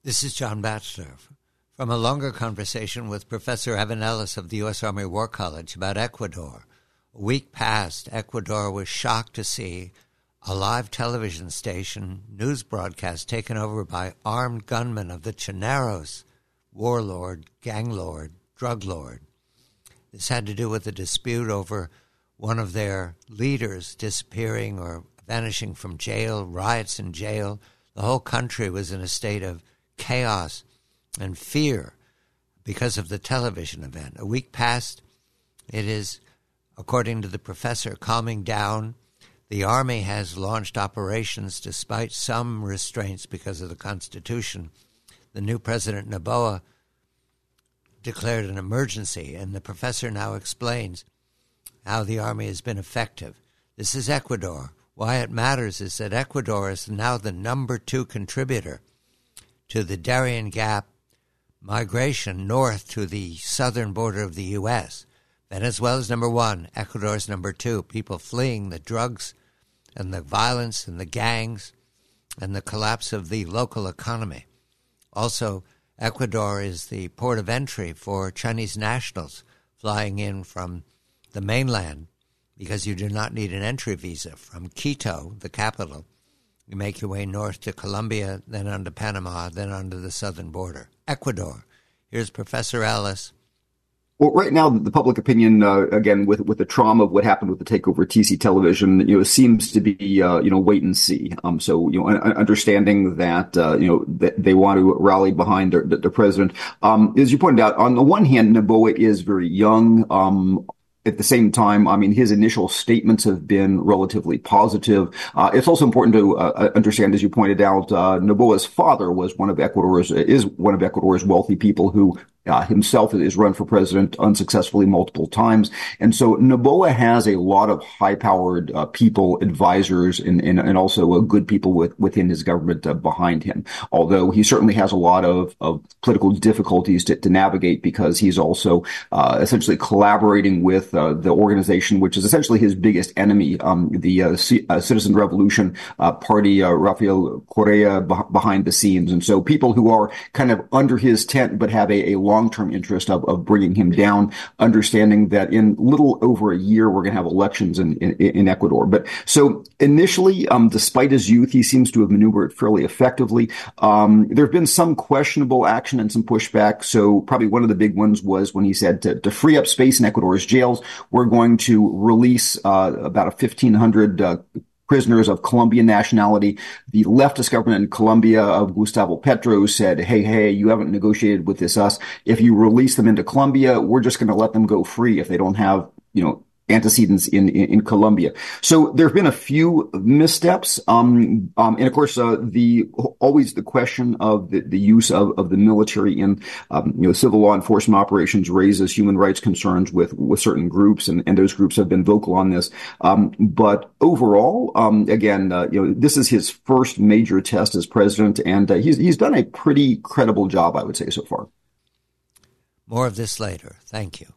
This is John Batchelor from a longer conversation with Professor Evan Ellis of the U.S. Army War College about Ecuador. A week past, Ecuador was shocked to see a live television station news broadcast taken over by armed gunmen of the Chaneros, warlord, gang lord, drug lord. This had to do with a dispute over one of their leaders disappearing or vanishing from jail, riots in jail. The whole country was in a state of chaos and fear because of the television event. A week past, it is, according to the professor, calming down. The Army has launched operations despite some restraints because of the Constitution. The new President Noboa declared an emergency, and the professor now explains how the Army has been effective. This is Ecuador. Why it matters is that Ecuador is now the number 2 contributor to the Darien Gap migration north to the southern border of the U.S. Venezuela's number 1, Ecuador's number 2, people fleeing the drugs and the violence and the gangs and the collapse of the local economy. Also, Ecuador is the port of entry for Chinese nationals flying in from the mainland because you do not need an entry visa from Quito, the capital. You make your way north to Colombia, then on to Panama, then on to the southern border. Ecuador. Here's Professor Ellis. Well, right now, the public opinion, again, with the trauma of what happened with the takeover of TC Television, seems to be, wait and see. Understanding that, that they want to rally behind the president. As you pointed out, on the one hand, Noboa is very young. At the same time, his initial statements have been relatively positive. It's also important to understand, as you pointed out, Noboa's father is one of Ecuador's wealthy people who himself is run for president unsuccessfully multiple times. And so Noboa has a lot of high-powered people, advisors, and also good people within his government behind him. Although he certainly has a lot of political difficulties to navigate because he's also essentially collaborating with the organization, which is essentially his biggest enemy, the Citizen Revolution Party, Rafael Correa behind the scenes. And so people who are kind of under his tent but have a long-term interest of bringing him down, understanding that in little over a year we're going to have elections in Ecuador. But so initially, despite his youth, he seems to have maneuvered fairly effectively. There have been some questionable action and some pushback. So probably one of the big ones was when he said to free up space in Ecuador's jails, we're going to release about 1,500 prisoners of Colombian nationality. The leftist government in Colombia of Gustavo Petro said, hey, you haven't negotiated with us. If you release them into Colombia, we're just going to let them go free if they don't have, antecedents in Colombia. So there have been a few missteps. And of course, always the question of the use of the military in, civil law enforcement operations raises human rights concerns with certain groups, and those groups have been vocal on this. But overall, again, this is his first major test as president, and he's done a pretty credible job, I would say, so far. More of this later. Thank you.